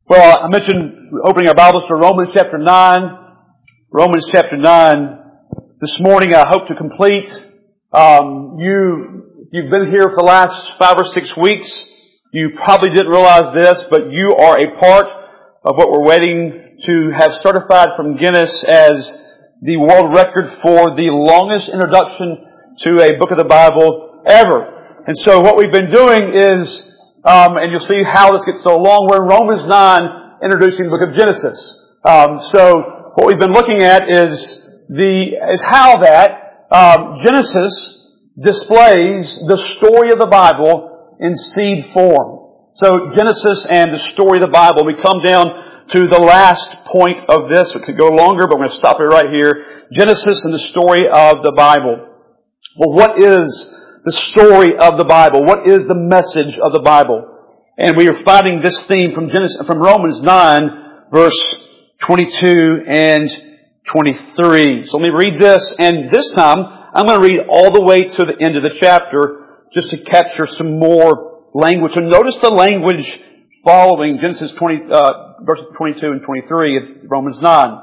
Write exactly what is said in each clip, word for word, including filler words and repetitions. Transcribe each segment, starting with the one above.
Well, I mentioned opening our Bibles to Romans chapter nine. Romans chapter nine. This morning I hope to complete. Um, you, you've been here for the last five or six weeks. You probably didn't realize this, but you are a part of what we're waiting to have certified from Guinness as the world record for the longest introduction to a book of the Bible ever. And so what we've been doing is Um, and you'll see how this gets so long. We're in Romans nine, introducing the book of Genesis. Um, so what we've been looking at is the is how that um, Genesis displays the story of the Bible in seed form. So Genesis and the story of the Bible. We come down to the last point of this. It could go longer, but we're going to stop it right here. Genesis and the story of the Bible. Well, what is the story of the Bible? What is the message of the Bible? And we are finding this theme from Genesis, from Romans nine, verse twenty-two and twenty-three. So let me read this, and this time I'm going to read all the way to the end of the chapter just to capture some more language. So notice the language following Genesis twenty, uh, verses twenty-two and twenty-three of Romans nine.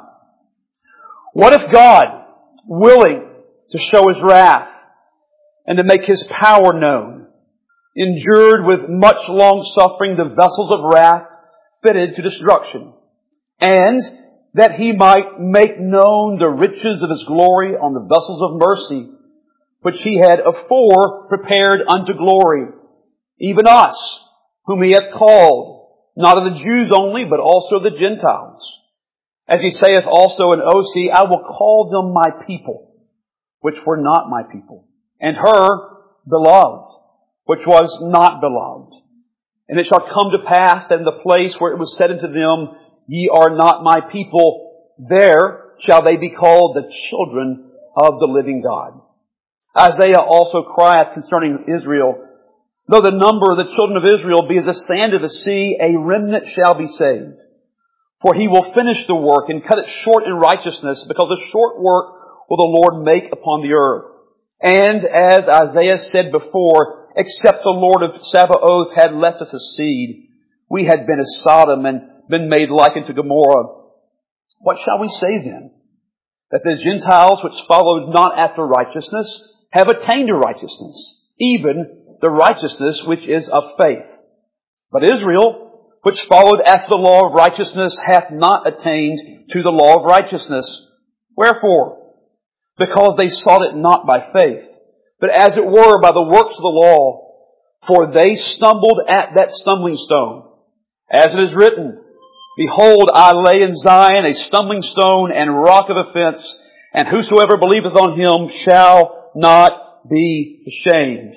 What if God, willing to show His wrath and to make His power known, endured with much long-suffering the vessels of wrath fitted to destruction, and that He might make known the riches of His glory on the vessels of mercy, which He had afore prepared unto glory, even us, whom He hath called, not of the Jews only, but also the Gentiles. As He saith also in Osee, I will call them my people, which were not my people, and her beloved, which was not beloved. And it shall come to pass that in the place where it was said unto them, Ye are not my people, there shall they be called the children of the living God. Isaiah also crieth concerning Israel, Though the number of the children of Israel be as the sand of the sea, a remnant shall be saved. For He will finish the work and cut it short in righteousness, because a short work will the Lord make upon the earth. And as Isaiah said before, except the Lord of Sabaoth had left us a seed, we had been as Sodom and been made like unto Gomorrah. What shall we say then? That the Gentiles which followed not after righteousness have attained to righteousness, even the righteousness which is of faith. But Israel, which followed after the law of righteousness, hath not attained to the law of righteousness. Wherefore? Because they sought it not by faith, but as it were by the works of the law. For they stumbled at that stumbling stone. As it is written, Behold, I lay in Zion a stumbling stone and rock of offense, and whosoever believeth on Him shall not be ashamed.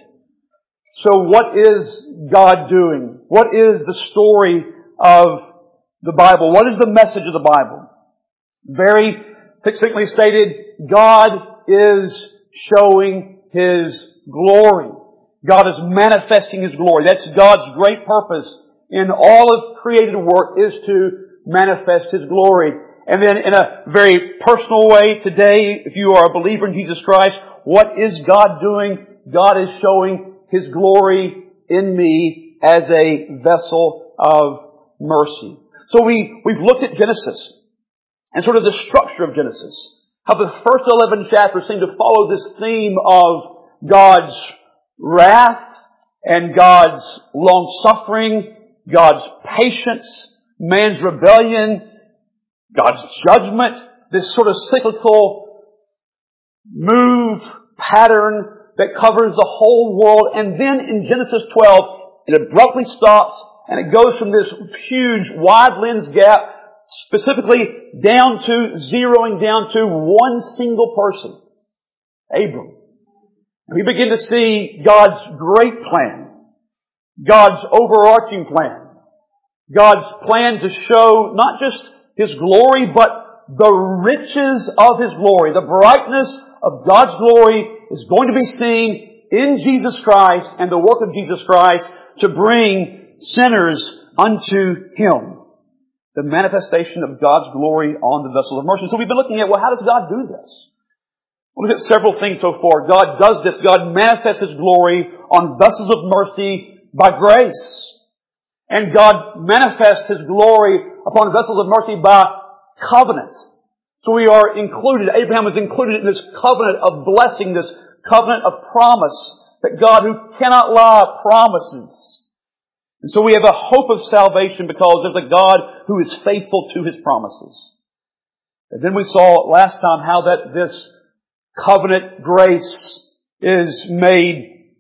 So what is God doing? What is the story of the Bible? What is the message of the Bible? Very succinctly stated, God is showing His glory. God is manifesting His glory. That's God's great purpose in all of created work, is to manifest His glory. And then in a very personal way today, if you are a believer in Jesus Christ, what is God doing? God is showing His glory in me as a vessel of mercy. So we, we've looked at Genesis and sort of the structure of Genesis. How the first eleven chapters seem to follow this theme of God's wrath and God's long-suffering, God's patience, man's rebellion, God's judgment, this sort of cyclical move, pattern that covers the whole world. And then in Genesis twelve, it abruptly stops and it goes from this huge wide lens gap specifically down to, zeroing down to one single person, Abram. We begin to see God's great plan, God's overarching plan, God's plan to show not just His glory, but the riches of His glory. The brightness of God's glory is going to be seen in Jesus Christ and the work of Jesus Christ to bring sinners unto Him. The manifestation of God's glory on the vessel of mercy. So we've been looking at, well, how does God do this? We'll look at several things so far. God does this. God manifests His glory on vessels of mercy by grace. And God manifests His glory upon vessels of mercy by covenant. So we are included, Abraham was included in this covenant of blessing, this covenant of promise that God, who cannot lie, promises. And so we have a hope of salvation because there's a God who is faithful to His promises. And then we saw last time how that this covenant grace is made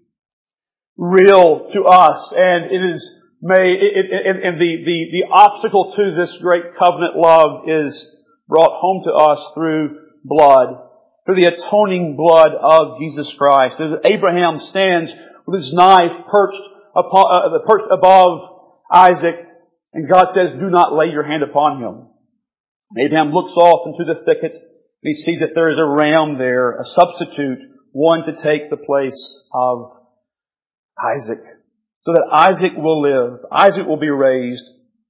real to us, and it is made, it, it, and, and the, the, the obstacle to this great covenant love is brought home to us through blood, through the atoning blood of Jesus Christ. As Abraham stands with his knife perched upon, uh, perched above Isaac, and God says, "Do not lay your hand upon him." Abraham looks off into the thicket, and he sees that there is a ram there, a substitute, one to take the place of Isaac, so that Isaac will live, Isaac will be raised,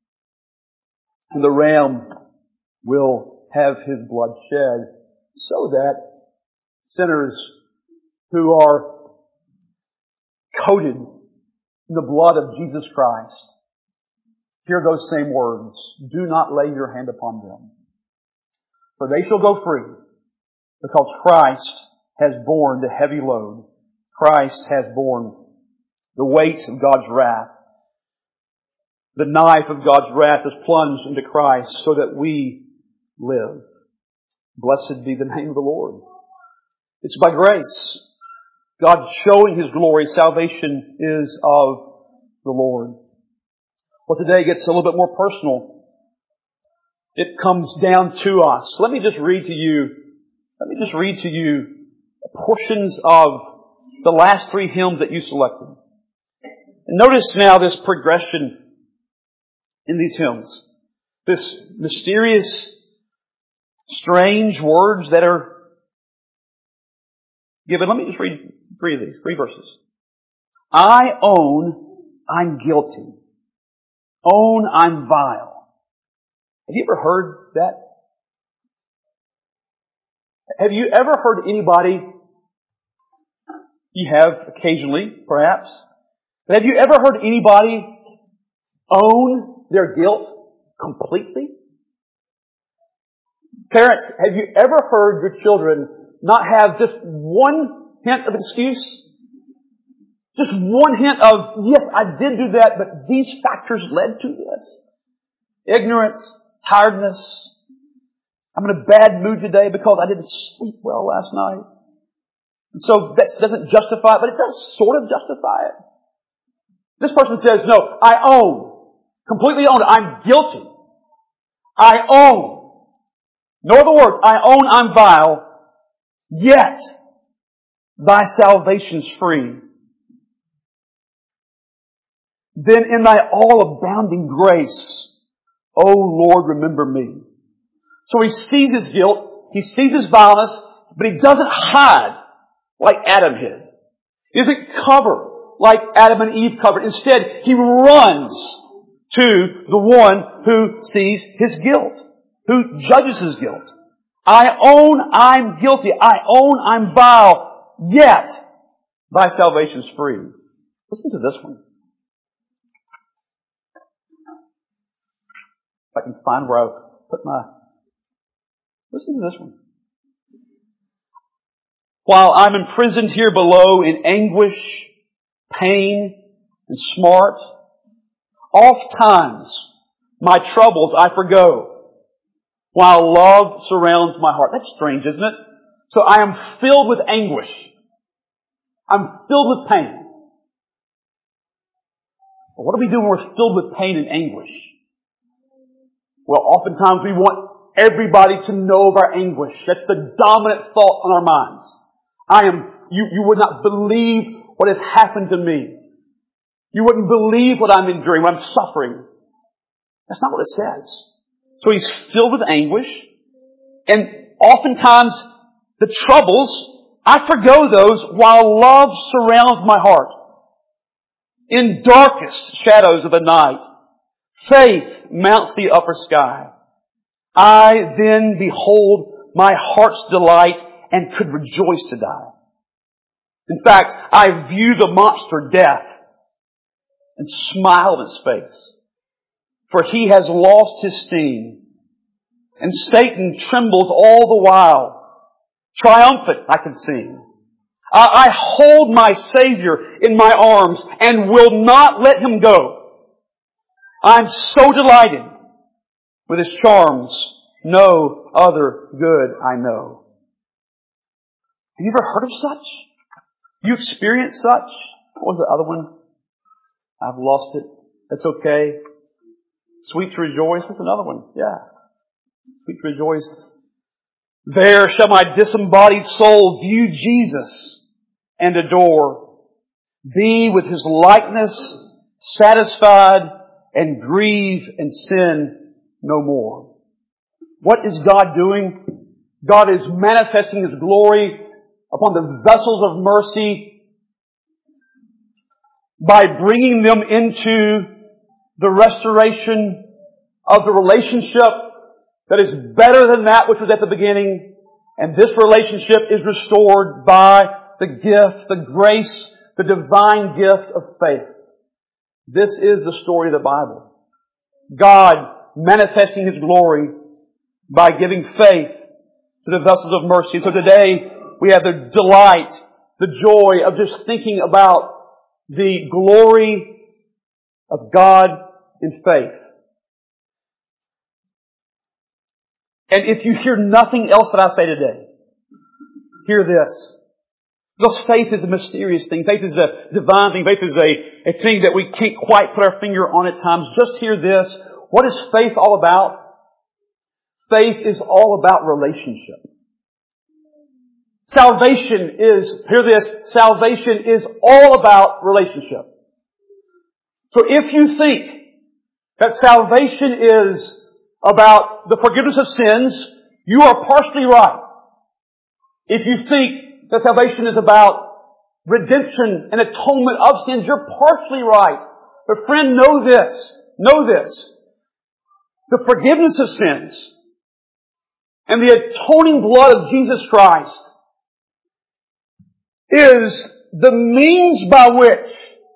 and the ram will have his blood shed, so that sinners who are coated in the blood of Jesus Christ hear those same words, "Do not lay your hand upon them, for they shall go free, because Christ has borne the heavy load. Christ has borne the weight of God's wrath. The knife of God's wrath is plunged into Christ so that we live." Blessed be the name of the Lord. It's by grace. God showing His glory. Salvation is of the Lord. Well, today gets a little bit more personal. It comes down to us. Let me just read to you, let me just read to you portions of the last three hymns that you selected. And notice now this progression in these hymns. This mysterious, strange words that are given. Let me just read three of these, three verses. I own I'm guilty. Own I'm vile. Have you ever heard that? Have you ever heard anybody, you have occasionally, perhaps, but have you ever heard anybody own their guilt completely? Parents, have you ever heard your children not have just one hint of excuse? Just one hint of, yes, I did do that, but these factors led to this. Ignorance, tiredness. I'm in a bad mood today because I didn't sleep well last night. And so that doesn't justify it, but it does sort of justify it. This person says, no, I own. Completely own it. I'm guilty. I own. No other word. I own I'm vile. Yet, thy salvation's free. Then in thy all abounding grace, O Lord, remember me. So he sees his guilt, he sees his vileness, but he doesn't hide like Adam hid. He doesn't cover like Adam and Eve covered. Instead, he runs to the one who sees his guilt, who judges his guilt. I own I'm guilty. I own I'm vile. Yet, thy salvation's free. Listen to this one. If I can find where I put my... Listen to this one. While I'm imprisoned here below in anguish, pain, and smart, oft times my troubles I forgo, while love surrounds my heart. That's strange, isn't it? So I am filled with anguish. I'm filled with pain. Well, what do we do when we're filled with pain and anguish? Well, oftentimes we want everybody to know of our anguish. That's the dominant thought on our minds. I am, you, you would not believe what has happened to me. You wouldn't believe what I'm enduring, what I'm suffering. That's not what it says. So he's filled with anguish. And oftentimes the troubles, I forgo those while love surrounds my heart. In darkest shadows of the night, faith mounts the upper sky. I then behold my heart's delight and could rejoice to die. In fact, I view the monster death and smile on his face. For he has lost his sting. And Satan trembles all the while. Triumphant, I can sing. I, I hold my Savior in my arms and will not let him go. I'm so delighted with his charms. No other good I know. Have you ever heard of such? You experienced such? What was the other one? I've lost it. That's okay. Sweet to rejoice. That's another one. Yeah. Sweet to rejoice. There shall my disembodied soul view Jesus and adore. Be with His likeness satisfied and grieve and sin no more. What is God doing? God is manifesting His glory upon the vessels of mercy by bringing them into the restoration of the relationship that is better than that which was at the beginning. And this relationship is restored by the gift, the grace, the divine gift of faith. This is the story of the Bible. God manifesting His glory by giving faith to the vessels of mercy. And so today we have the delight, the joy of just thinking about the glory of God in faith. And if you hear nothing else that I say today, hear this. Because faith is a mysterious thing. Faith is a divine thing. Faith is a, a thing that we can't quite put our finger on at times. Just hear this. What is faith all about? Faith is all about relationship. Salvation is, hear this, salvation is all about relationship. So if you think that salvation is about the forgiveness of sins, you are partially right. If you think that salvation is about redemption and atonement of sins, you're partially right. But friend, know this, know this. The forgiveness of sins and the atoning blood of Jesus Christ is the means by which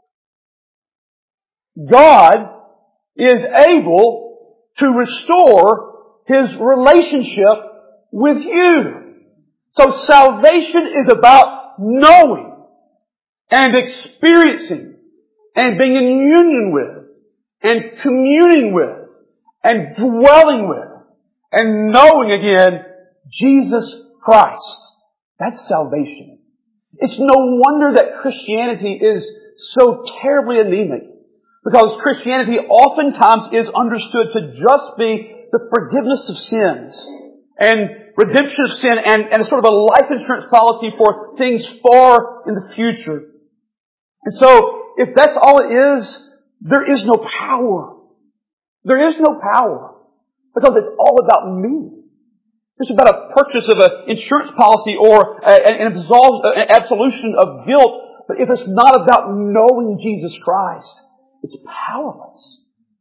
God is able to restore His relationship with you. So salvation is about knowing and experiencing and being in union with and communing with and dwelling with and knowing again Jesus Christ. That's salvation. It's no wonder that Christianity is so terribly anemic, because Christianity oftentimes is understood to just be the forgiveness of sins and redemption of sin and, and a sort of a life insurance policy for things far in the future. And so, if that's all it is, there is no power. There is no power, because it's all about me. It's about a purchase of an insurance policy or an absolve, an absolution of guilt. But if it's not about knowing Jesus Christ, it's powerless.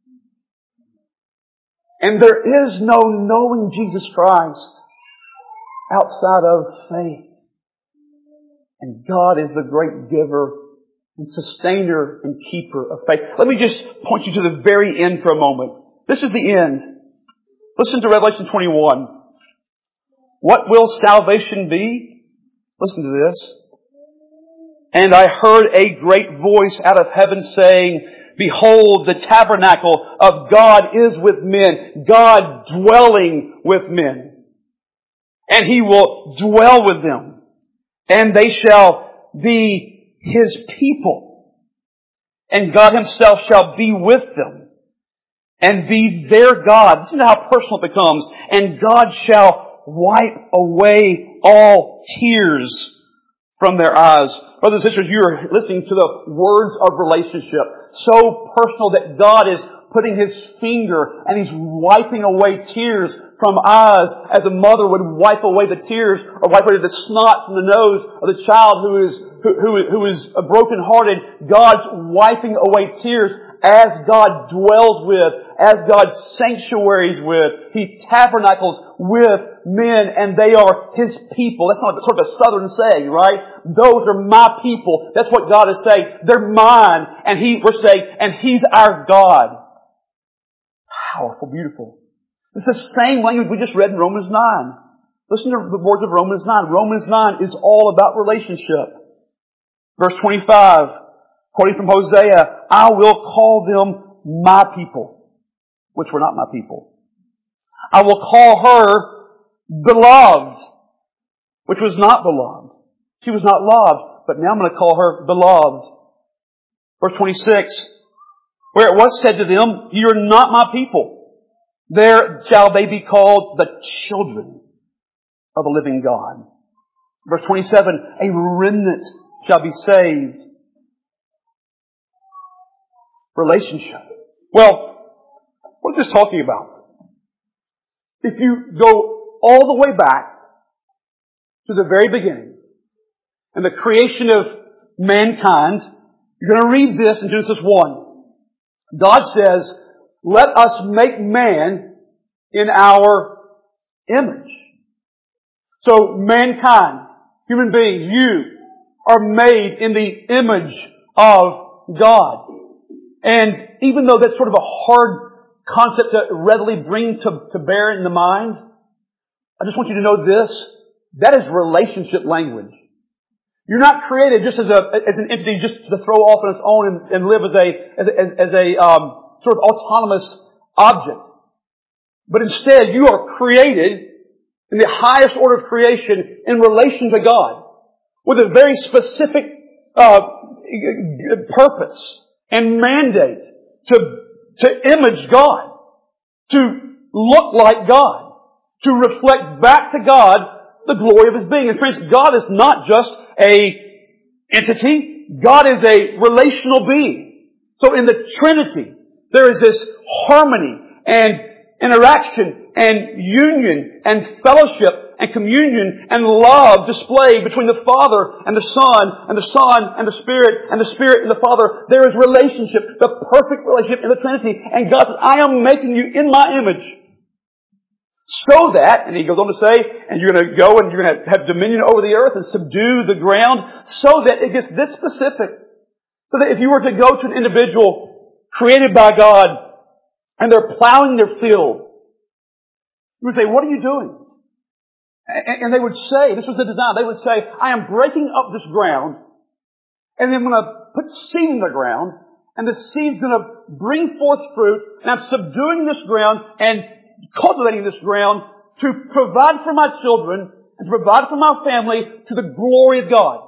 And there is no knowing Jesus Christ outside of faith. And God is the great giver and sustainer and keeper of faith. Let me just point you to the very end for a moment. This is the end. Listen to Revelation twenty-one. What will salvation be? Listen to this. And I heard a great voice out of heaven saying, Behold, the tabernacle of God is with men, God dwelling with men. And He will dwell with them, and they shall be His people. And God Himself shall be with them, and be their God. Listen to how personal it becomes. And God shall wipe away all tears from their eyes. Brothers and sisters, you are listening to the words of relationship. So personal that God is putting His finger and He's wiping away tears from eyes as a mother would wipe away the tears or wipe away the snot from the nose of the child who is, who, who, who is brokenhearted. God's wiping away tears as God dwells with, as God sanctuaries with. He tabernacles with men, and they are His people. That's not sort of a southern saying, right? Those are my people. That's what God is saying. They're mine, and He, we're saying, and He's our God. Powerful, beautiful. It's the same language we just read in Romans nine. Listen to the words of Romans nine. Romans nine is all about relationship. Verse twenty-five, quoting from Hosea, I will call them my people, which were not my people. I will call her beloved, which was not beloved. She was not loved, but now I'm going to call her beloved. Verse twenty-six, where it was said to them, you are not my people, there shall they be called the children of the living God. Verse twenty-seven, a remnant shall be saved. Relationship. Well, what is this talking about? If you go all the way back to the very beginning and the creation of mankind, you're going to read this in Genesis one. God says, let us make man in our image. So mankind, human beings, you are made in the image of God. And even though that's sort of a hard concept to readily bring to, to bear in the mind, I just want you to know this. That is relationship language. You're not created just as a as an entity just to throw off on its own and, and live as a as a, as a um, sort of autonomous object. But instead, you are created in the highest order of creation in relation to God, with a very specific uh, purpose and mandate to, to image God, to look like God, to reflect back to God the glory of His being. And friends, God is not just a entity. God is a relational being. So in the Trinity, there is this harmony and interaction and union and fellowship and communion and love displayed between the Father and the Son and the Son and the Spirit and the Spirit and the Father. There is relationship, the perfect relationship in the Trinity. And God says, I am making you in my image. So that, and He goes on to say, and you're going to go and you're going to have dominion over the earth and subdue the ground, so that it gets this specific. So that if you were to go to an individual created by God and they're plowing their field, you would say, what are you doing? And they would say, this was the design, they would say, I am breaking up this ground, and then I'm going to put seed in the ground, and the seed's going to bring forth fruit, and I'm subduing this ground and cultivating this ground to provide for my children and to provide for my family to the glory of God.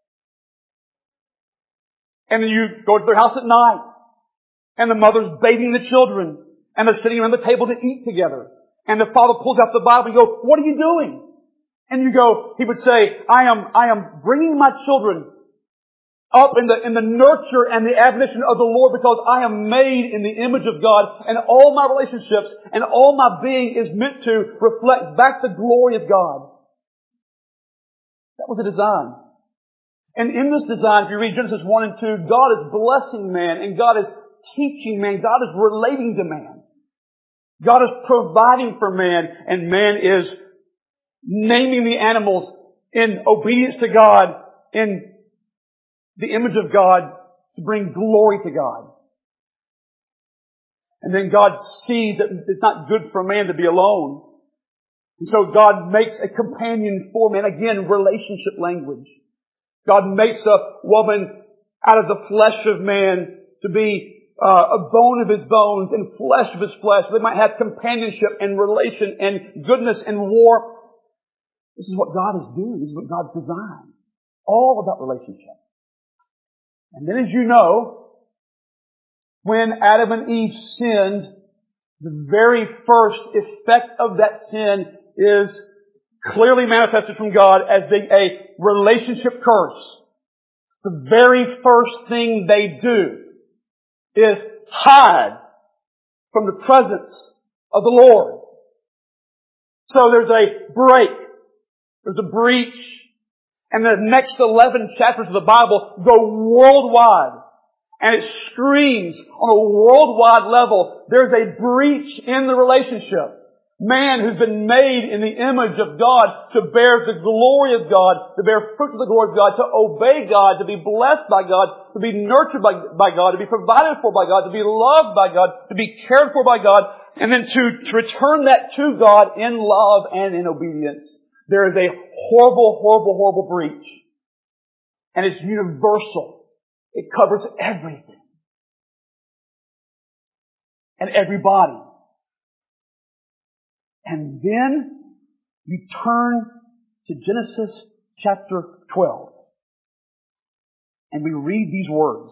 And then you go to their house at night, and the mother's bathing the children, and they're sitting around the table to eat together. And the father pulls out the Bible and you go, what are you doing? And you go, he would say, I am, I am bringing my children up in the, in the nurture and the admonition of the Lord, because I am made in the image of God, and all my relationships and all my being is meant to reflect back the glory of God. That was the design. And in this design, if you read Genesis one and two, God is blessing man, and God is teaching man, God is relating to man. God is providing for man, and man is naming the animals in obedience to God, in the image of God, to bring glory to God. And then God sees that it's not good for man to be alone. And so God makes a companion for man. Again, relationship language. God makes a woman out of the flesh of man to be Uh, a bone of his bones and flesh of his flesh. They might have companionship and relation and goodness and warmth. This is what God is doing. This is what God's designed. All about relationship. And then, as you know, when Adam and Eve sinned, the very first effect of that sin is clearly manifested from God as being a relationship curse. The very first thing they do is hide from the presence of the Lord. So there's a break. There's a breach. And the next eleven chapters of the Bible go worldwide And it screams on a worldwide level, there's a breach in the relationship. Man who's been made in the image of God to bear the glory of God, to bear fruit of the glory of God, to obey God, to be blessed by God, to be nurtured by, by God, to be provided for by God, to be loved by God, to be cared for by God, and then to, to return that to God in love and in obedience. There is a horrible, horrible, horrible breach. And it's universal. It covers everything. And everybody. And then you turn to Genesis chapter twelve. And we read these words.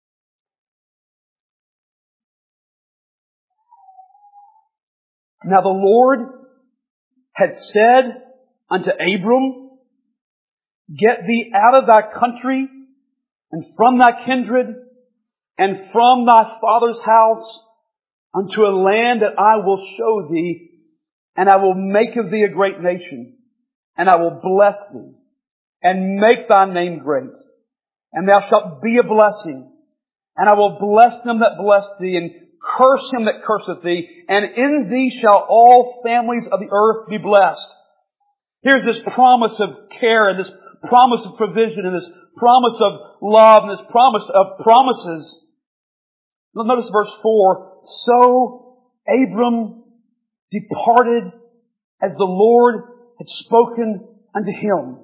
Now the Lord had said unto Abram, Get thee out of thy country, and from thy kindred, and from thy father's house, unto a land that I will show thee, and I will make of thee a great nation, and I will bless thee, and make thy name great, and thou shalt be a blessing, and I will bless them that bless thee, and curse him that curseth thee, and in thee shall all families of the earth be blessed. Here's this promise of care, and this promise of provision, and this promise of love, and this promise of promises. Notice verse four. So Abram departed as the Lord had spoken unto him.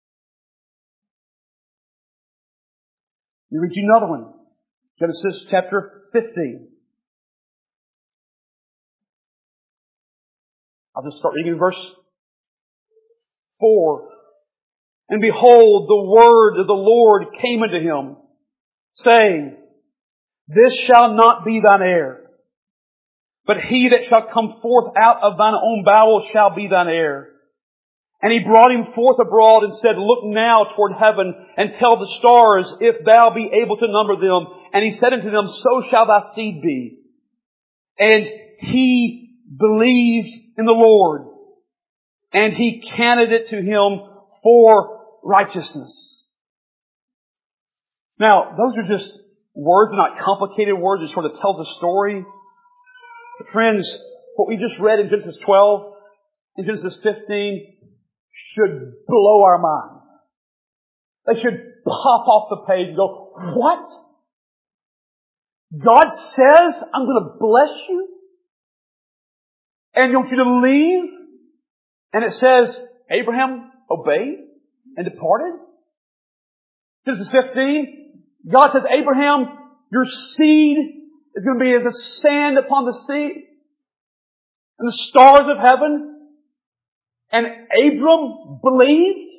Let me read you another one. Genesis chapter fifteen. I'll just start reading in verse four. And behold, the word of the Lord came unto him, saying, This shall not be thine heir, but he that shall come forth out of thine own bowels shall be thine heir. And he brought him forth abroad and said, Look now toward heaven and tell the stars if thou be able to number them. And he said unto them, So shall thy seed be. And he believed in the Lord, and he counted it to him for righteousness. Now, those are just words, they're not complicated words, just sort of tell the story. But friends, what we just read in Genesis twelve, in Genesis fifteen, should blow our minds. They should pop off the page and go, what? God says, I'm going to bless you? And you want you to leave? And it says, Abraham obeyed and departed? Genesis fifteen, God says, Abraham, your seed is going to be as the sand upon the sea and the stars of heaven. And Abram believed.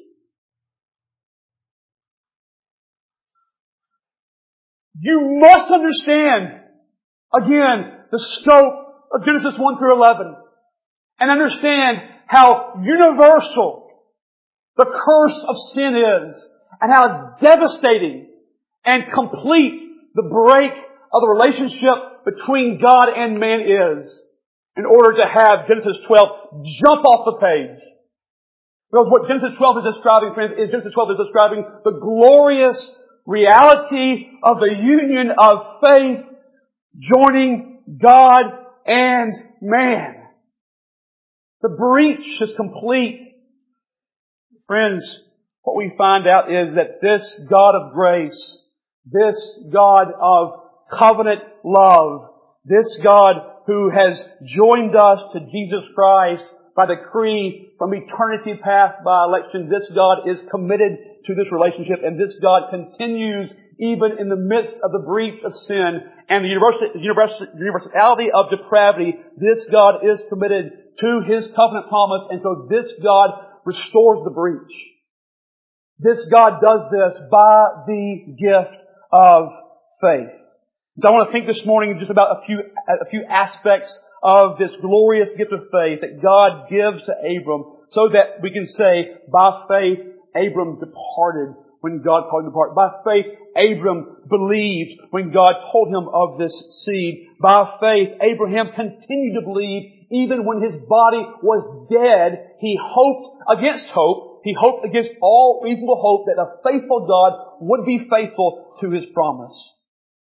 You must understand, again, the scope of Genesis one through eleven. And understand how universal the curse of sin is. And how devastating and complete the break of the relationship between God and man is. In order to have Genesis twelve jump off the page. Because what Genesis twelve is describing, friends, is Genesis twelve is describing the glorious reality of the union of faith joining God and man. The breach is complete. Friends, what we find out is that this God of grace, this God of covenant love, this God who has joined us to Jesus Christ by decree from eternity past by election, this God is committed to this relationship, and this God continues even in the midst of the breach of sin and the universality of depravity. This God is committed to His covenant promise, and so this God restores the breach. This God does this by the gift of faith. So I want to think this morning just about a few, a few aspects of this glorious gift of faith that God gives to Abram, so that we can say, by faith, Abram departed when God called him to depart. By faith, Abram believed when God told him of this seed. By faith, Abraham continued to believe even when his body was dead. He hoped against hope. He hoped against all reasonable hope that a faithful God would be faithful to His promise.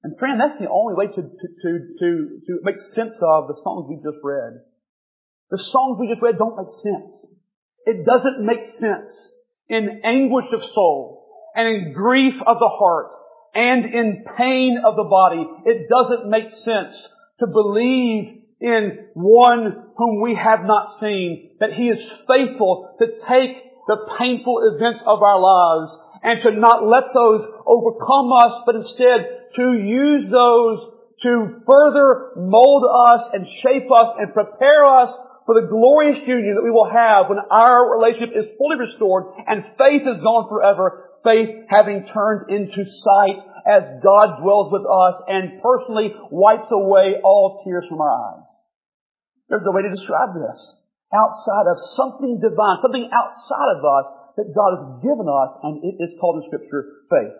And friend, that's the only way to, to, to, to, to make sense of the songs we just read. The songs we just read don't make sense. It doesn't make sense in anguish of soul and in grief of the heart and in pain of the body. It doesn't make sense to believe in one whom we have not seen, that He is faithful to take the painful events of our lives and to not let those overcome us, but instead to use those to further mold us and shape us and prepare us for the glorious union that we will have when our relationship is fully restored and faith is gone forever, faith having turned into sight as God dwells with us and personally wipes away all tears from our eyes. There's no way to describe this outside of something divine, something outside of us that God has given us, and it is called in Scripture faith.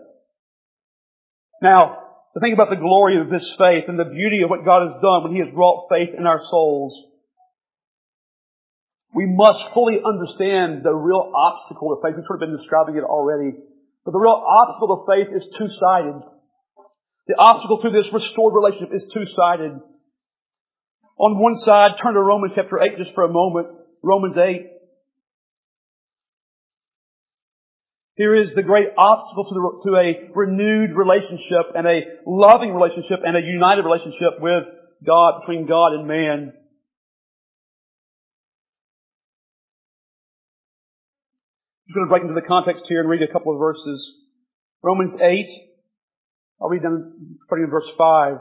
Now, to think about the glory of this faith and the beauty of what God has done when He has wrought faith in our souls, we must fully understand the real obstacle to faith. We've sort of been describing it already. But the real obstacle to faith is two-sided. The obstacle to this restored relationship is two-sided. On one side, turn to Romans chapter eight just for a moment. Romans eight. Here is the great obstacle to, the, to a renewed relationship and a loving relationship and a united relationship with God, between God and man. I'm going to break into the context here and read a couple of verses. Romans eight. I'll read down starting in verse five.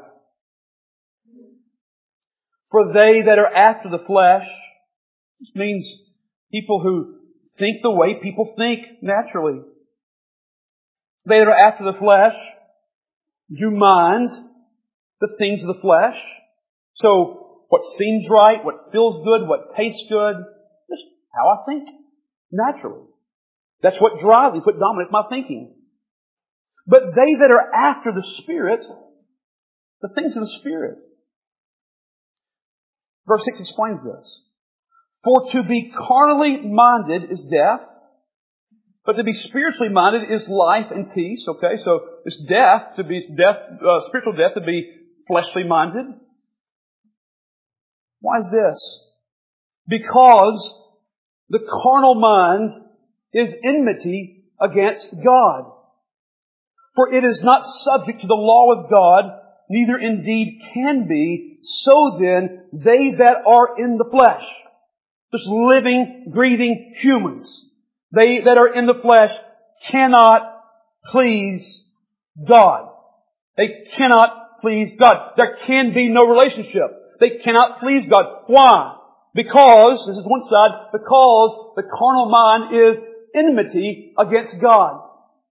For they that are after the flesh, this means people who think the way people think naturally. They that are after the flesh do mind the things of the flesh. So what seems right, what feels good, what tastes good, just how I think naturally. That's what drives me, what dominates my thinking. But they that are after the Spirit, the things of the Spirit. Verse six explains this. For to be carnally minded is death, but to be spiritually minded is life and peace. Okay, so it's death, to be death, uh, spiritual death, to be fleshly minded. Why is this? Because the carnal mind is enmity against God. For it is not subject to the law of God, neither indeed can be. So then, they that are in the flesh, just living, breathing humans, they that are in the flesh cannot please God. They cannot please God. There can be no relationship. They cannot please God. Why? Because, this is one side, because the carnal mind is enmity against God.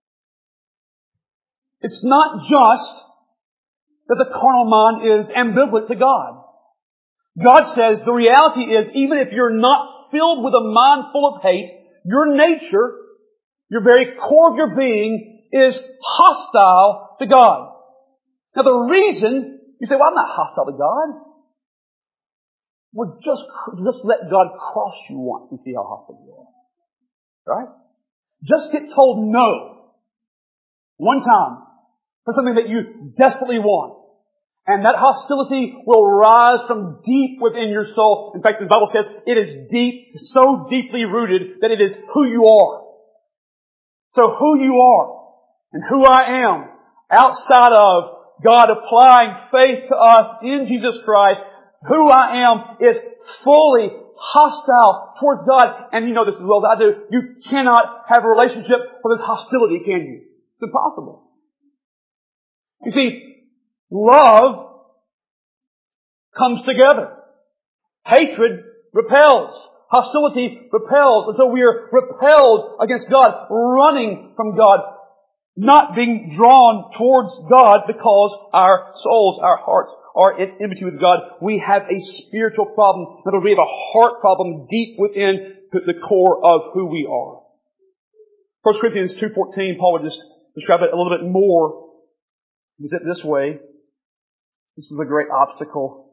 It's not just that the carnal mind is ambivalent to God. God says the reality is, even if you're not filled with a mind full of hate, your nature, your very core of your being, is hostile to God. Now the reason, you say, well, I'm not hostile to God. Well, just, just let God cross you once and see how hostile you are. Right? Just get told no one time for something that you desperately want. And that hostility will rise from deep within your soul. In fact, the Bible says it is deep, so deeply rooted that it is who you are. So who you are and who I am, outside of God applying faith to us in Jesus Christ, who I am is fully hostile towards God. And you know this as well as I do. You cannot have a relationship for this hostility, can you? It's impossible. You see, love comes together. Hatred repels. Hostility repels. And so we are repelled against God, running from God, not being drawn towards God because our souls, our hearts are in enmity with God. We have a spiritual problem. In other words, we have a heart problem deep within the core of who we are. First Corinthians two fourteen, Paul would just describe it a little bit more. Is it this way? This is a great obstacle.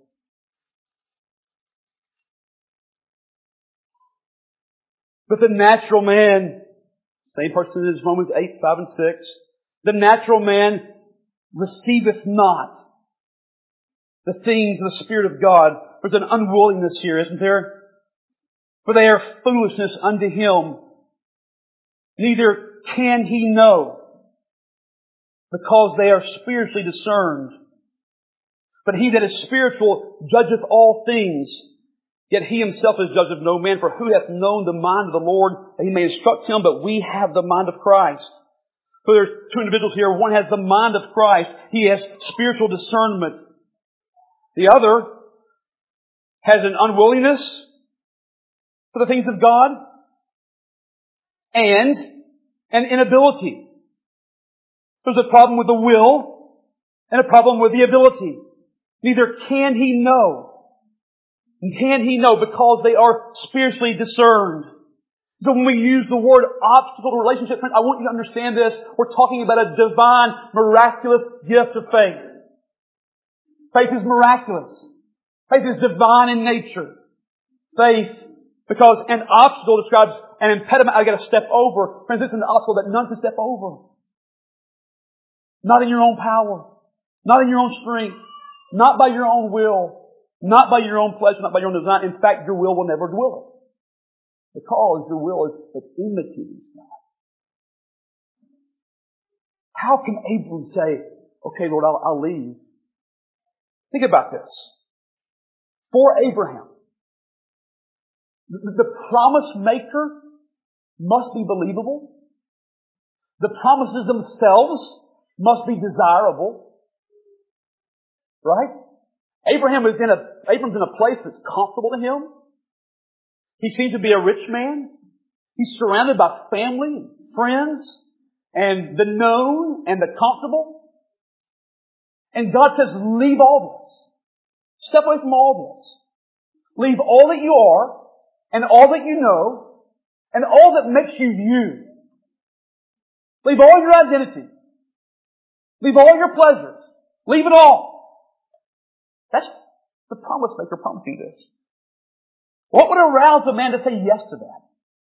But the natural man, same person as Romans eight, five, and six, the natural man receiveth not the things of the Spirit of God. There's an unwillingness here, isn't there? For they are foolishness unto him. Neither can he know, because they are spiritually discerned. But he that is spiritual judgeth all things, yet he himself is judged of no man. For who hath known the mind of the Lord, that he may instruct him? But we have the mind of Christ. So there's two individuals here. One has the mind of Christ. He has spiritual discernment. The other has an unwillingness for the things of God and an inability. There's a problem with the will and a problem with the ability. Neither can he know. Can he know? Because they are spiritually discerned. So when we use the word obstacle to relationship, friends, I want you to understand this. We're talking about a divine, miraculous gift of faith. Faith is miraculous. Faith is divine in nature. Faith, because an obstacle describes an impediment I've got to step over. Friends, this is an obstacle that none can step over. Not in your own power. Not in your own strength. Not by your own will. Not by your own pleasure. Not by your own design. In fact, your will will never do it. Because your will is at enmity with God. How can Abram say, okay, Lord, I'll, I'll leave? Think about this. For Abraham, the, the promise maker must be believable. The promises themselves must be desirable. Right? Abraham is in a, Abram's in a place that's comfortable to him. He seems to be a rich man. He's surrounded by family and friends and the known and the comfortable. And God says, leave all this. Step away from all this. Leave all that you are and all that you know and all that makes you you. Leave all your identity. Leave all your pleasures. Leave it all. That's the promise maker promising this. What would arouse a man to say yes to that?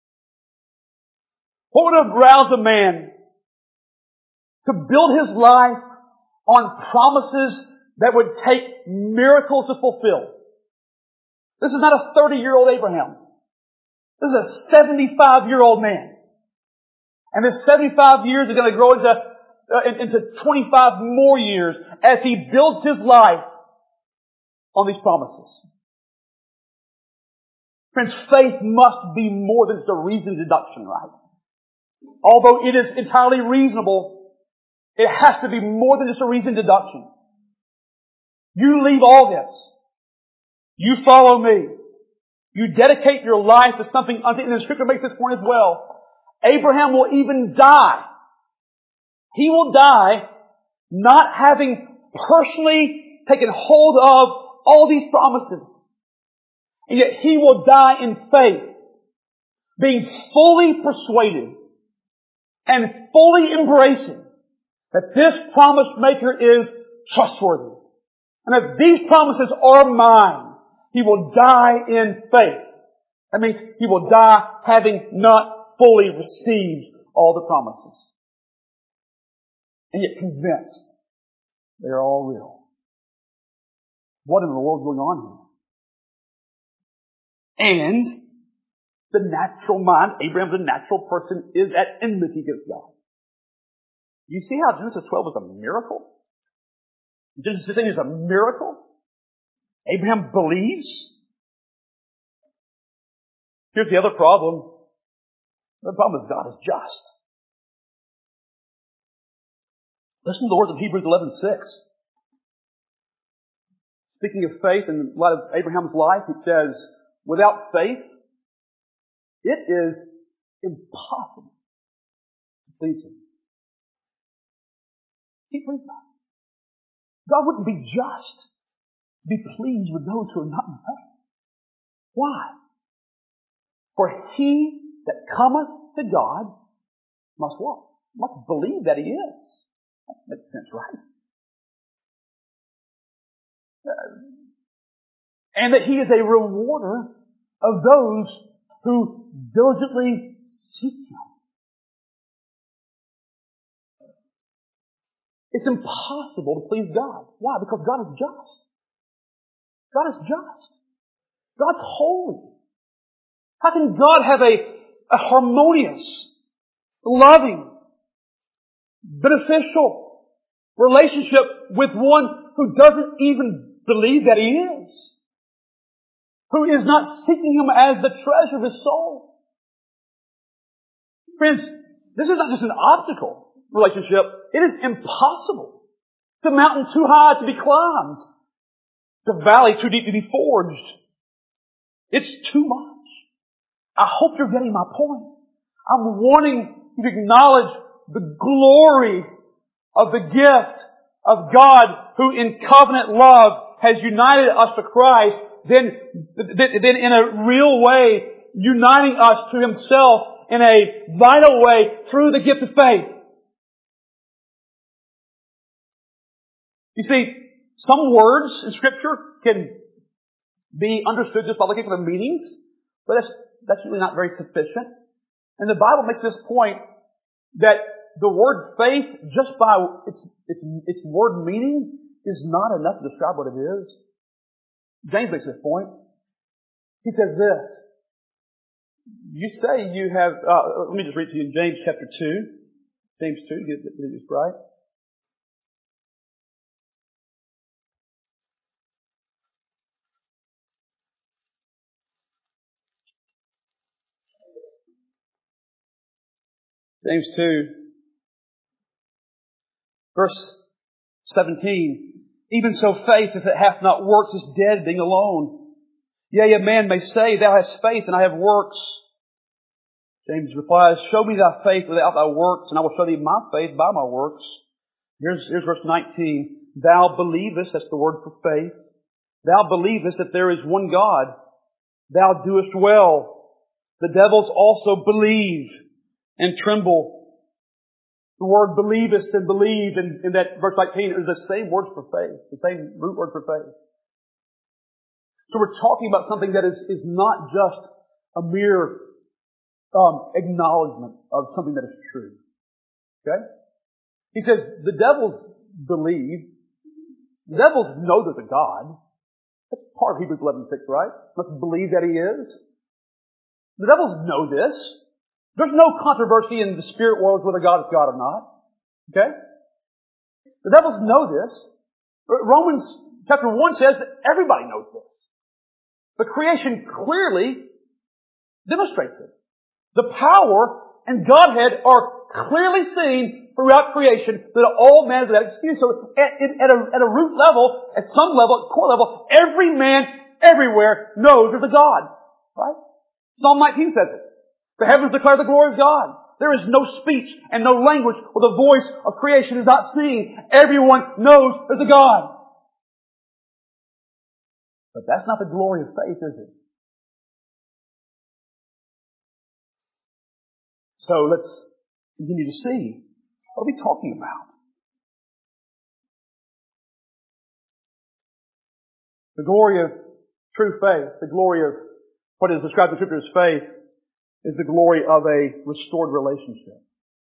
What would arouse a man to build his life on promises that would take miracles to fulfill? This is not a thirty-year-old Abraham. This is a seventy-five-year-old man. And this seventy-five years is going to grow into, uh, into twenty-five more years as he builds his life on these promises. Friends, faith must be more than just a reasoned deduction, right? Although it is entirely reasonable, it has to be more than just a reasoned deduction. You leave all this. You follow me. You dedicate your life to something, and the Scripture makes this point as well. Abraham will even die. He will die not having personally taken hold of all these promises. And yet he will die in faith, being fully persuaded and fully embracing that this promise maker is trustworthy. And that these promises are mine. He will die in faith. That means he will die having not fully received all the promises. And yet convinced they're all real. What in the world is going on here? And the natural mind, Abraham's a natural person, is at enmity against God. You see how Genesis twelve is a miracle? Genesis fifteen is a miracle. Abraham believes. Here's the other problem. The problem is God is just. Listen to the words of Hebrews eleven six. Speaking of faith in light of Abraham's life, it says, without faith, it is impossible to please Him. Keep reading that. God wouldn't be just to be pleased with those who are not in faith. Why? For he that cometh to God must what? Must believe that He is. That makes sense, right? Uh, and that He is a rewarder of those who diligently seek Him. It's impossible to please God. Why? Because God is just. God is just. God's holy. How can God have a, a harmonious, loving, beneficial relationship with one who doesn't even believe that He is? Who is not seeking Him as the treasure of his soul? Friends, this is not just an optical relationship. It is impossible. It's a mountain too high to be climbed. It's a valley too deep to be forged. It's too much. I hope you're getting my point. I'm wanting you to acknowledge the glory of the gift of God who in covenant love has united us to Christ, then, then in a real way uniting us to Himself in a vital way through the gift of faith. You see, some words in Scripture can be understood just by looking for the meanings, but that's, that's really not very sufficient. And the Bible makes this point that the word faith, just by its, its, its word meaning, is not enough to describe what it is. James makes this point. He says this. You say you have, uh, let me just read to you James chapter two. James two, get, get this right. James two, verse seventeen. Even so faith, if it hath not works, is dead, being alone. Yea, a man may say, Thou hast faith, and I have works. James replies, Show me thy faith without thy works, and I will show thee my faith by my works. Here's, here's verse nineteen. Thou believest, that's the word for faith. Thou believest that there is one God. Thou doest well. The devils also believe and tremble. The word believest and believe in, in that verse nineteen is the same word for faith, the same root word for faith. So we're talking about something that is, is not just a mere um, acknowledgement of something that is true. Okay? He says the devils believe. The devils know there's a God. That's part of Hebrews eleven six, right? Must believe that He is. The devils know this. There's no controversy in the spirit world whether God is God or not. Okay? The devils know this. Romans chapter one says that everybody knows this. The creation clearly demonstrates it. The power and Godhead are clearly seen throughout creation that all man is without excuse. So at, at, a, at a root level, at some level, at core level, every man everywhere knows there's a God. Right? Psalm nineteen says it. The heavens declare the glory of God. There is no speech and no language where the voice of creation is not seen. Everyone knows there's a God. But that's not the glory of faith, is it? So let's continue to see. What are we talking about? The glory of true faith, the glory of what is described in Scripture as faith, is the glory of a restored relationship.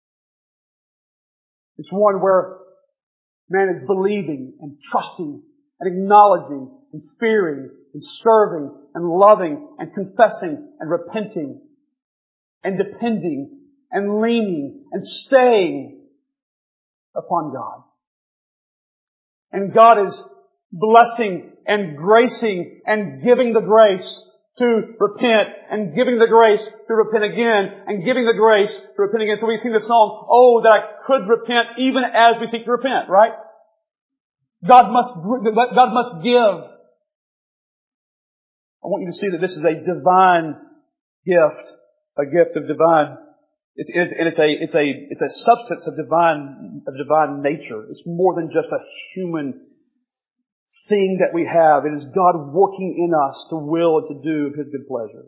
It's one where man is believing and trusting and acknowledging and fearing and serving and loving and confessing and repenting and depending and leaning and staying upon God. And God is blessing and gracing and giving the grace to repent and giving the grace to repent again and giving the grace to repent again. So we sing the song, Oh, that I could repent even as we seek to repent, right? God must, God must give. I want you to see that this is a divine gift, a gift of divine, it's, it's, it's a, it's a, it's a substance of divine, of divine nature. It's more than just a human thing that we have. It is God working in us to will and to do of His good pleasure.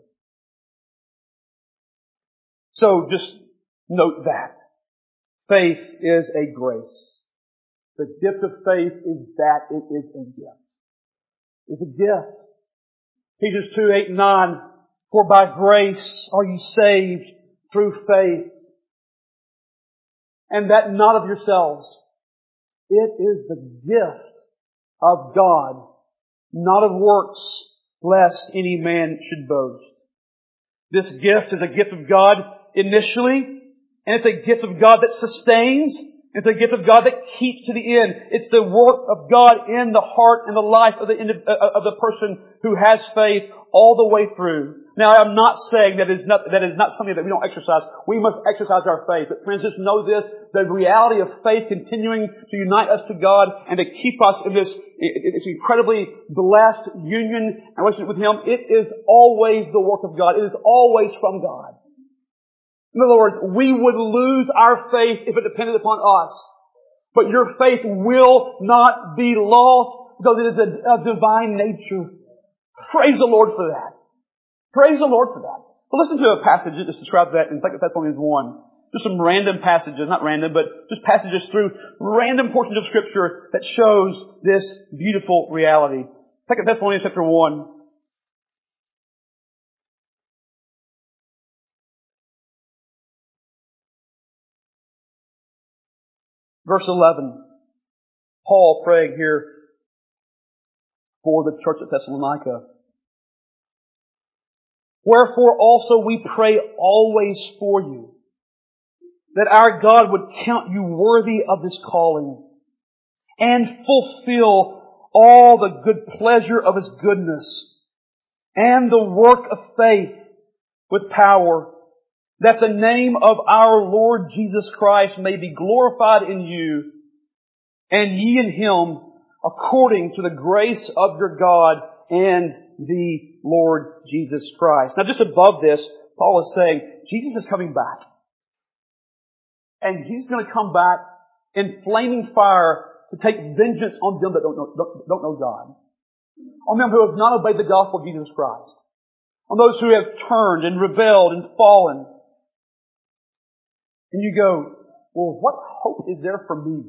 So just note that. Faith is a grace. The gift of faith is that it is a gift. It's a gift. Ephesians two, eight, and nine. For by grace are you saved through faith. And that not of yourselves. It is the gift of God, not of works, lest any man should boast. This gift is a gift of God initially, and it's a gift of God that sustains. It's a gift of God that keeps to the end. It's the work of God in the heart and the life of the of the person who has faith all the way through. Now, I'm not saying that is not that is not something that we don't exercise. We must exercise our faith. But friends, just know this: the reality of faith continuing to unite us to God and to keep us in this this incredibly blessed union and relationship with Him. It is always the work of God. It is always from God. In other words, we would lose our faith if it depended upon us. But your faith will not be lost because it is a, a divine nature. Praise the Lord for that. Praise the Lord for that. So listen to a passage that just describes that in Second Thessalonians one. Just some random passages, not random, but just passages through random portions of Scripture that shows this beautiful reality. Second Thessalonians chapter one. Verse eleven, Paul praying here for the church at Thessalonica. Wherefore also we pray always for you, that our God would count you worthy of this calling, and fulfill all the good pleasure of His goodness, and the work of faith with power, that the name of our Lord Jesus Christ may be glorified in you, and ye in Him, according to the grace of your God and the Lord Jesus Christ. Now just above this, Paul is saying, Jesus is coming back. And He's going to come back in flaming fire to take vengeance on them that don't know, don't, don't know God. On them who have not obeyed the gospel of Jesus Christ. On those who have turned and rebelled and fallen. And you go, well, what hope is there for me?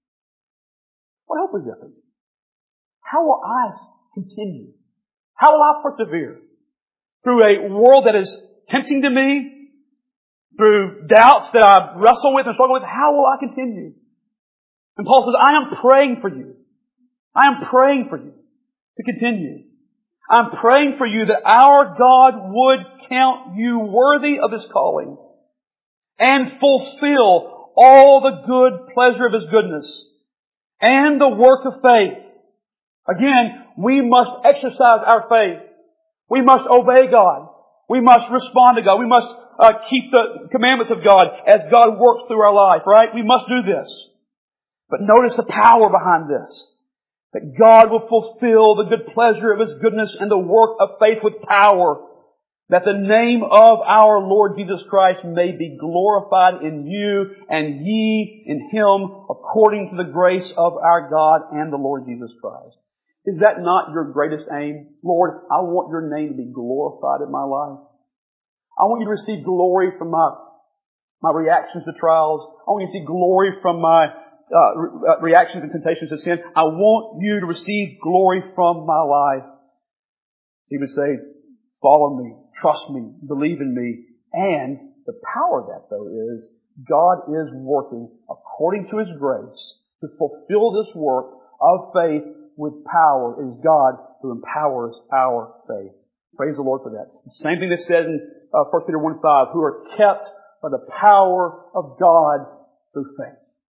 What hope is there for me? How will I continue? How will I persevere? Through a world that is tempting to me, through doubts that I wrestle with and struggle with, how will I continue? And Paul says, I am praying for you. I am praying for you to continue. I'm praying for you that our God would count you worthy of His calling and fulfill all the good pleasure of His goodness and the work of faith. Again, we must exercise our faith. We must obey God. We must respond to God. We must uh, keep the commandments of God as God works through our life, right? We must do this. But notice the power behind this. That God will fulfill the good pleasure of His goodness and the work of faith with power. That the name of our Lord Jesus Christ may be glorified in you and ye in Him according to the grace of our God and the Lord Jesus Christ. Is that not your greatest aim? Lord, I want your name to be glorified in my life. I want you to receive glory from my, my reactions to trials. I want you to see glory from my uh, re- reactions and temptations to sin. I want you to receive glory from my life. He would say, follow me, trust me, believe in me. And the power of that, though, is God is working according to His grace to fulfill this work of faith with power. It is God who empowers our faith. Praise the Lord for that. The same thing that's said in uh, First Peter one five, who are kept by the power of God through faith.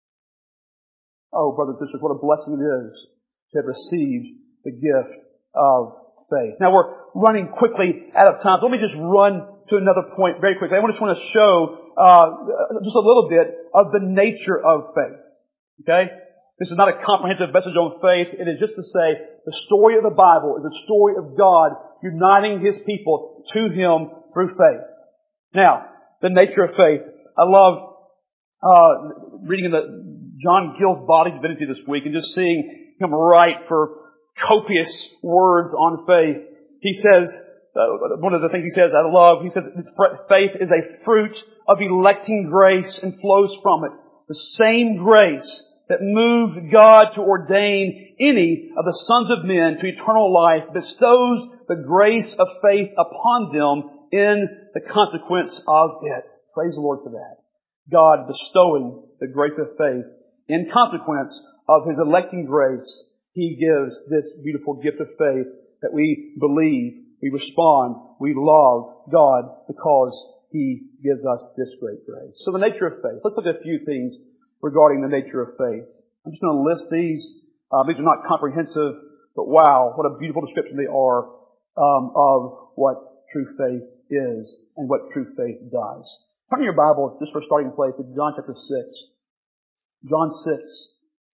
Oh, brothers and sisters, what a blessing it is to have received the gift of faith. Now we're running quickly out of time, so let me just run to another point very quickly. I just want to show uh, just a little bit of the nature of faith. Okay? This is not a comprehensive message on faith. It is just to say the story of the Bible is the story of God uniting His people to Him through faith. Now, the nature of faith. I love uh, reading in the John Gill's Body of Divinity this week and just seeing him write for copious words on faith. He says, uh, one of the things he says I love, he says faith is a fruit of electing grace and flows from it. The same grace that moved God to ordain any of the sons of men to eternal life bestows the grace of faith upon them in the consequence of it. Praise the Lord for that. God bestowing the grace of faith in consequence of His electing grace, He gives this beautiful gift of faith that we believe, we respond, we love God because He gives us this great grace. So the nature of faith. Let's look at a few things regarding the nature of faith. I'm just going to list these. Uh, these are not comprehensive, but wow, what a beautiful description they are um, of what true faith is and what true faith does. Turn your Bible, just for a starting place, to John chapter six. John six.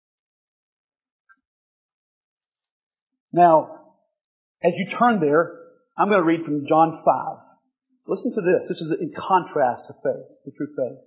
Now, as you turn there, I'm going to read from John five. Listen to this. This is in contrast to faith, to true faith.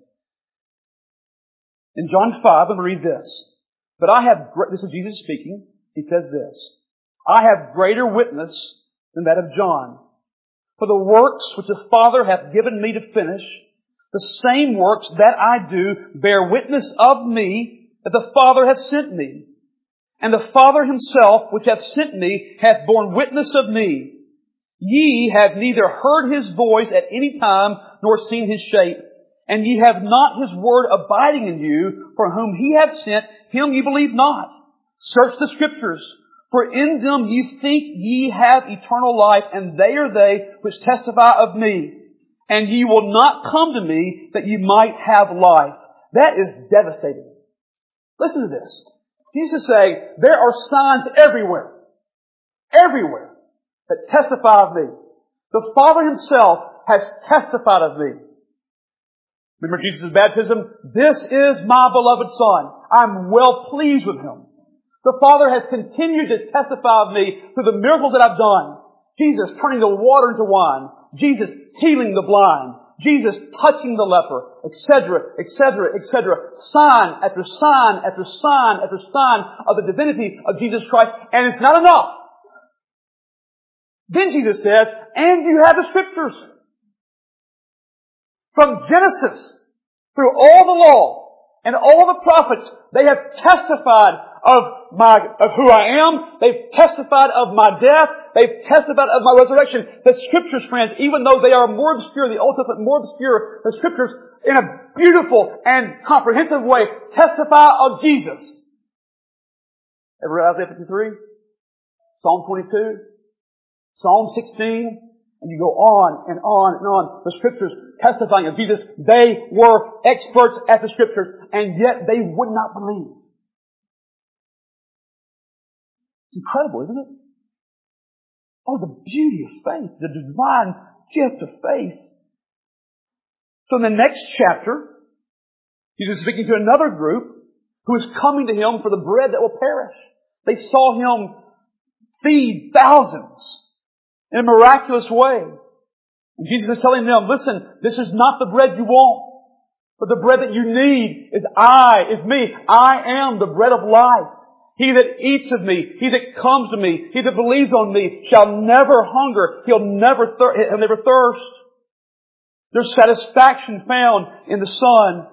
In John five, I'm going to read this. But I have, this is Jesus speaking. He says this. I have greater witness than that of John. For the works which the Father hath given me to finish, the same works that I do bear witness of me that the Father hath sent me. And the Father Himself, which hath sent me, hath borne witness of me. Ye have neither heard His voice at any time, nor seen His shape. And ye have not His word abiding in you, for whom He hath sent, Him ye believe not. Search the Scriptures, for in them ye think ye have eternal life, and they are they which testify of me. And ye will not come to me that ye might have life. That is devastating. Listen to this. Jesus say, there are signs everywhere, everywhere, that testify of me. The Father Himself has testified of me. Remember Jesus' baptism? This is my beloved Son. I'm well pleased with Him. The Father has continued to testify of me through the miracles that I've done. Jesus turning the water into wine. Jesus healing the blind. Jesus touching the leper, et cetera, et cetera, et cetera. Sign after sign after sign after sign of the divinity of Jesus Christ. And it's not enough. Then Jesus says, and you have the Scriptures. From Genesis through all the law and all the prophets, they have testified of my, of who I am. They've testified of my death. They've testified of my resurrection. The Scriptures, friends, even though they are more obscure, the Old Testament more obscure, the Scriptures, in a beautiful and comprehensive way, testify of Jesus. Ever read Isaiah fifty-three? Psalm twenty-two? Psalm sixteen? And you go on and on and on. The Scriptures testifying of Jesus. They were experts at the Scriptures, and yet they would not believe. It's incredible, isn't it? Oh, the beauty of faith, the divine gift of faith. So in the next chapter, Jesus is speaking to another group who is coming to Him for the bread that will perish. They saw Him feed thousands in a miraculous way. And Jesus is telling them, listen, this is not the bread you want, but the bread that you need is I, is me. I am the bread of life. He that eats of me, he that comes to me, he that believes on me shall never hunger. He'll never, thir- he'll never thirst. There's satisfaction found in the Son.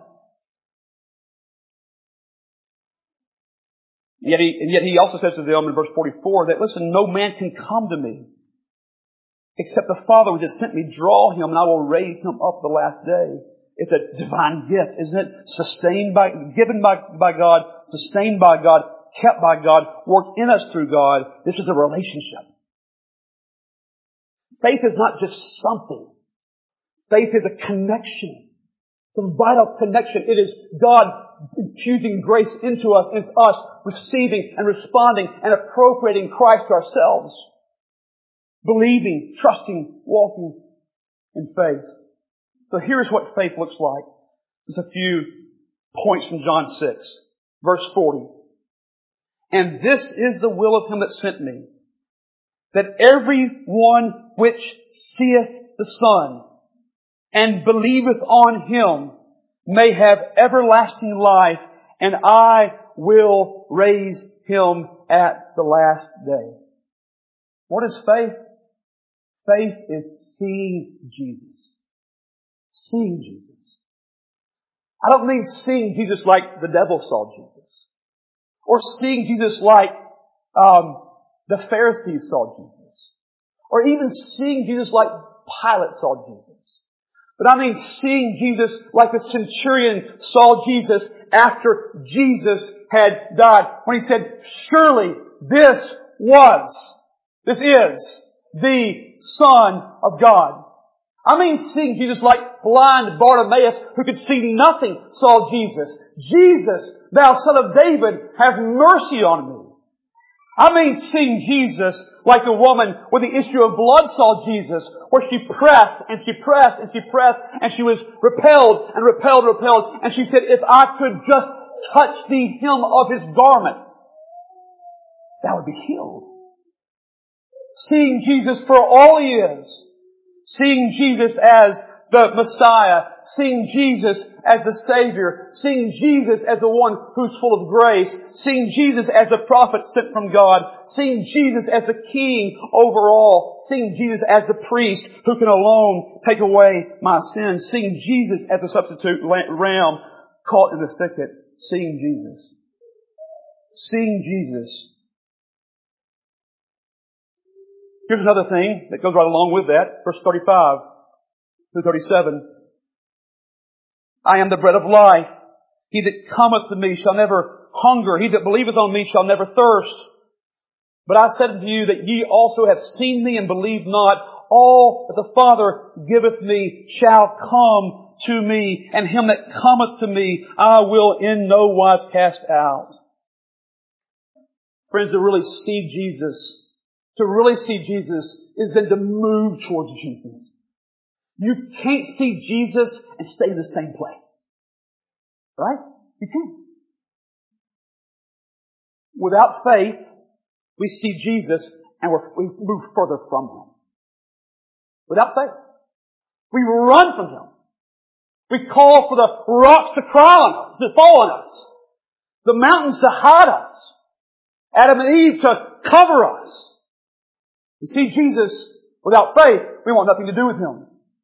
Yet he, and yet He also says to them in verse forty-four that, listen, no man can come to me except the Father which has sent me draw him, and I will raise him up the last day. It's a divine gift, isn't it? Sustained by, given by, by God, sustained by God, kept by God, worked in us through God. This is a relationship. Faith is not just something. Faith is a connection. It's a vital connection. It is God infusing grace into us. It's us receiving and responding and appropriating Christ to ourselves. Believing, trusting, walking in faith. So here's what faith looks like. Just a few points from John six, verse forty. And this is the will of Him that sent me, that every one which seeth the Son and believeth on Him may have everlasting life, and I will raise him at the last day. What is faith? Faith is seeing Jesus. Seeing Jesus. I don't mean seeing Jesus like the devil saw Jesus. Or seeing Jesus like um, the Pharisees saw Jesus. Or even seeing Jesus like Pilate saw Jesus. But I mean seeing Jesus like the centurion saw Jesus after Jesus had died. When He said, surely this was, this is the Son of God. I mean seeing Jesus like blind Bartimaeus who could see nothing saw Jesus. Jesus, thou Son of David, have mercy on me. I mean seeing Jesus like the woman with the issue of blood saw Jesus, where she pressed and she pressed and she pressed and she was repelled and repelled and repelled, and she said, if I could just touch the hem of His garment, that would be healed. Seeing Jesus for all He is. Seeing Jesus as the Messiah. Seeing Jesus as the Savior. Seeing Jesus as the one who's full of grace. Seeing Jesus as the prophet sent from God. Seeing Jesus as the King over all. Seeing Jesus as the priest who can alone take away my sins. Seeing Jesus as the substitute lamb caught in the thicket. Seeing Jesus. Seeing Jesus. Here's another thing that goes right along with that. Verse thirty-five through thirty-seven. I am the bread of life. He that cometh to me shall never hunger. He that believeth on me shall never thirst. But I said unto you that ye also have seen me and believe not. All that the Father giveth me shall come to me, and him that cometh to me I will in no wise cast out. Friends, to really see Jesus, to really see Jesus is then to move towards Jesus. You can't see Jesus and stay in the same place. Right? You can't. Without faith, we see Jesus and we're, we move further from Him. Without faith. We run from Him. We call for the rocks to cry on us, to fall on us. The mountains to hide us. Adam and Eve to cover us. We see Jesus without faith, we want nothing to do with Him.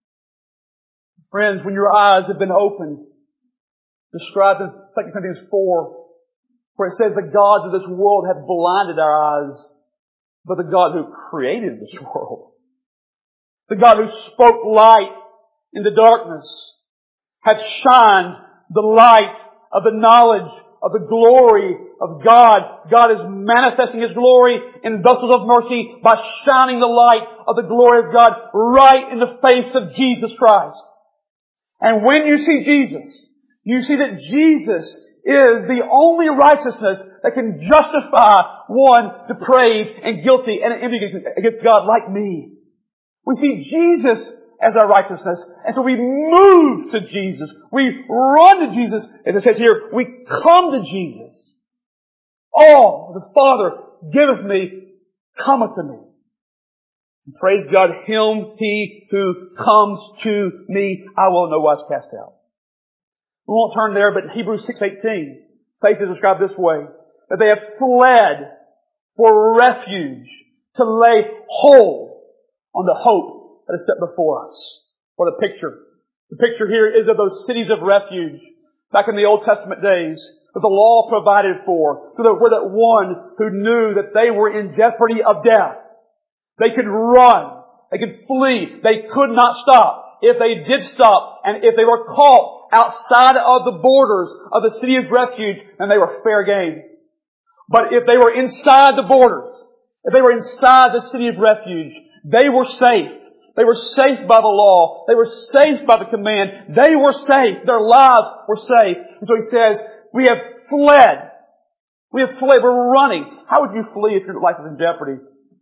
Friends, when your eyes have been opened, described in Second Corinthians four, where it says the gods of this world have blinded our eyes, but the God who created this world, the God who spoke light in the darkness, hath shined the light of the knowledge of the glory of God. God is manifesting His glory in vessels of mercy by shining the light of the glory of God right in the face of Jesus Christ. And when you see Jesus, you see that Jesus is the only righteousness that can justify one depraved and guilty and enemy against God like me. We see Jesus as our righteousness, and so we move to Jesus. We run to Jesus. As it says here, we come to Jesus. All the Father giveth me cometh to me. And praise God, Him, He who comes to me, I will in no wise cast out. We won't turn there, but Hebrews six eighteen, faith is described this way, that they have fled for refuge to lay hold on the hope that is set before us. What a picture. The picture here is of those cities of refuge back in the Old Testament days that the law provided for, so that where that one who knew that they were in jeopardy of death, they could run, they could flee, they could not stop. If they did stop, and if they were caught outside of the borders of the city of refuge, then they were fair game. But if they were inside the borders, if they were inside the city of refuge, they were safe. They were safe by the law. They were safe by the command. They were safe. Their lives were safe. And so He says, we have fled. We have fled. We're running. How would you flee if your life is in jeopardy?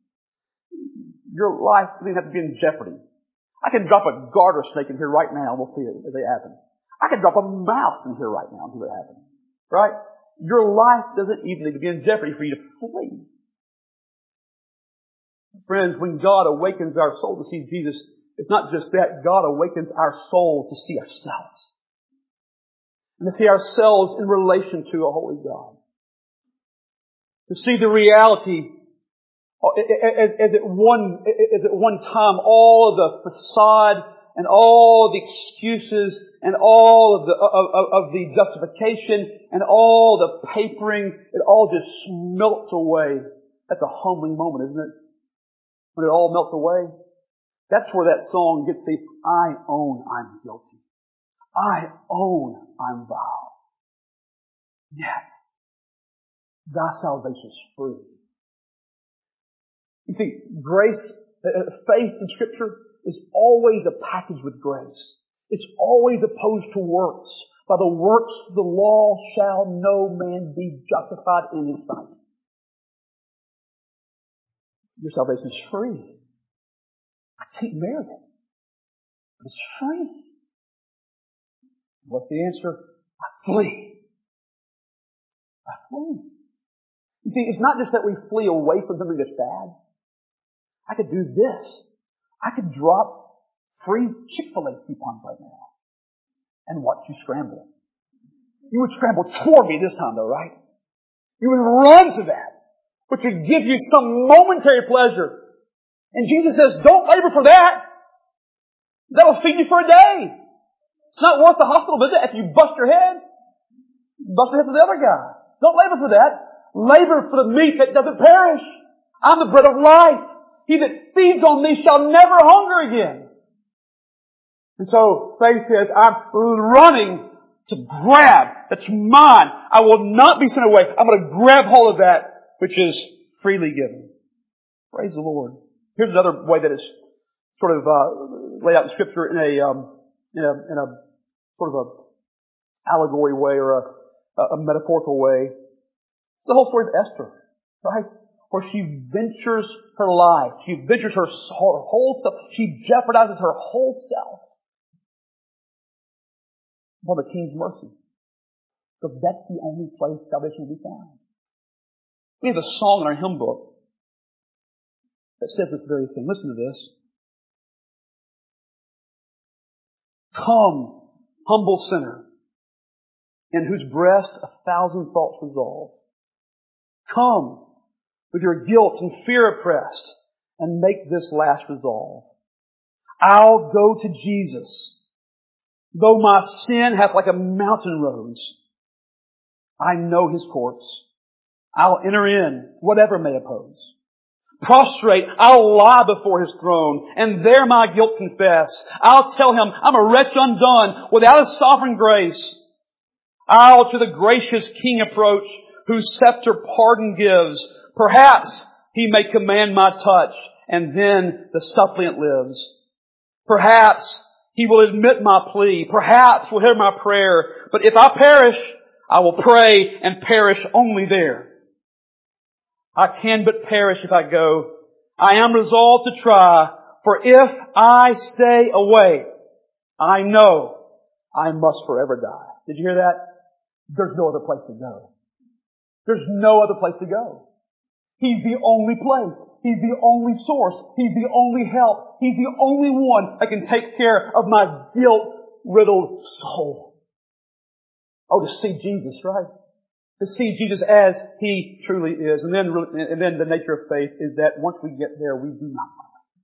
Your life doesn't have to be in jeopardy. I can drop a garter snake in here right now and we'll see it as they happen. I can drop a mouse in here right now and see what happens. Right? Your life doesn't even need to be in jeopardy for you to flee. Friends, when God awakens our soul to see Jesus, it's not just that. God awakens our soul to see ourselves. And to see ourselves in relation to a holy God. To see the reality as at one, as at one time all of the facade and all the excuses and all of the, of, of the justification and all the papering, it all just melts away. That's a humbling moment, isn't it? When it all melts away. That's where that song gets the, I own I'm guilty. I own I'm vile. Yet, thy salvation is free. You see, grace, uh, faith in Scripture is always a package with grace. It's always opposed to works. By the works of the law shall no man be justified in his sight. Your salvation is free. I can't merit it. But it's free. What's the answer? I flee. I flee. You see, it's not just that we flee away from something that's bad. I could do this. I could drop free Chick-fil-A coupons right now and watch you scramble. You would scramble toward me this time though, right? You would run to that, which would give you some momentary pleasure. And Jesus says, don't labor for that. That'll feed you for a day. It's not worth the hospital visit after you bust your head. Bust your head for the other guy. Don't labor for that. Labor for the meat that doesn't perish. I'm the bread of life. He that feeds on me shall never hunger again. And so faith says, I'm running to grab. That's mine. I will not be sent away. I'm going to grab hold of that which is freely given. Praise the Lord. Here's another way that is sort of uh, laid out in Scripture in a, um, in a in a sort of a allegory way or a, a metaphorical way. The whole story of Esther, right? Where she ventures her life. She ventures her, her whole self. She jeopardizes her whole self for the king's mercy. Because that's the only place salvation will be found. We have a song in our hymn book that says this very thing. Listen to this. Come, humble sinner, in whose breast a thousand thoughts resolve. Come, with your guilt and fear oppressed, and make this last resolve. I'll go to Jesus, though my sin hath like a mountain rose. I know His courts. I'll enter in, whatever may oppose. Prostrate, I'll lie before His throne, and there my guilt confess. I'll tell Him I'm a wretch undone, without His sovereign grace. I'll to the gracious King approach, whose scepter pardon gives. Perhaps He may command my touch, and then the suppliant lives. Perhaps He will admit my plea. Perhaps will hear my prayer. But if I perish, I will pray and perish only there. I can but perish if I go. I am resolved to try, for if I stay away, I know I must forever die. Did you hear that? There's no other place to go. There's no other place to go. He's the only place. He's the only source. He's the only help. He's the only one that can take care of my guilt-riddled soul. Oh, to see Jesus, right? To see Jesus as He truly is. And then, and then the nature of faith is that once we get there, we do not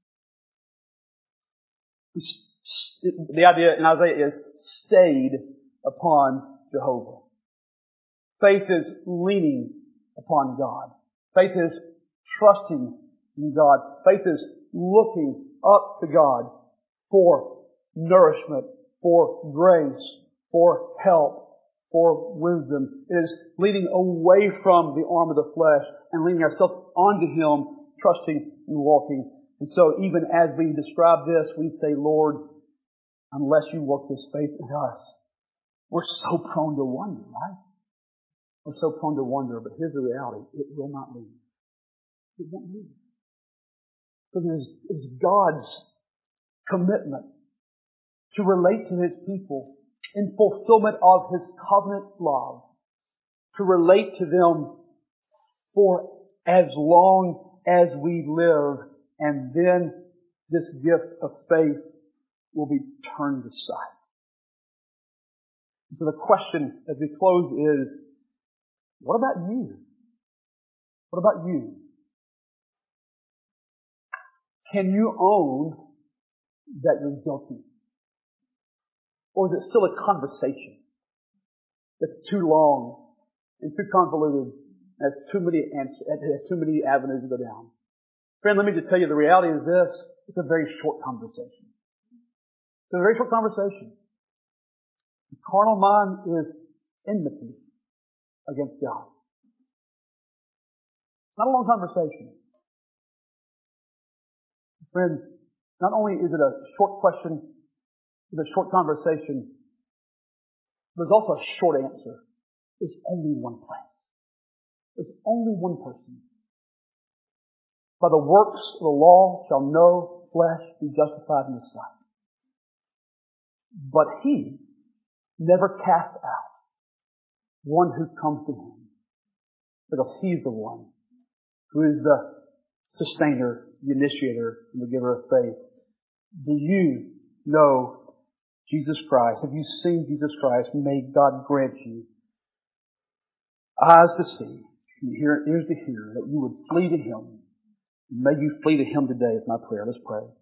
mind. The idea in Isaiah is stayed upon Jehovah. Faith is leaning upon God. Faith is trusting in God. Faith is looking up to God for nourishment, for grace, for help, for wisdom. It is leaning away from the arm of the flesh and leaning ourselves onto Him, trusting and walking. And so even as we describe this, we say, Lord, unless you work this faith in us, we're so prone to wonder, right? We're so prone to wonder, but here's the reality. It will not leave. It won't leave. Because it is, it is God's commitment to relate to His people in fulfillment of His covenant love, to relate to them for as long as we live, and then this gift of faith will be turned aside. So the question as we close is, what about you? What about you? Can you own that you're guilty? Or is it still a conversation that's too long and too convoluted and has too many answers, it has too many avenues to go down? Friend, let me just tell you, the reality is this. It's a very short conversation. It's a very short conversation. The carnal mind is enmity against God. It's not a long conversation. Friends, not only is it a short question, it's a short conversation, there's also a short answer. There's only one place. There's only one person. By the works of the law shall no flesh be justified in His sight. But He never casts out one who comes to Him, because He's the one who is the sustainer, the initiator, and the giver of faith. Do you know Jesus Christ? Have you seen Jesus Christ? May God grant you eyes to see, and ears to hear, that you would flee to Him. May you flee to Him today is my prayer. Let's pray.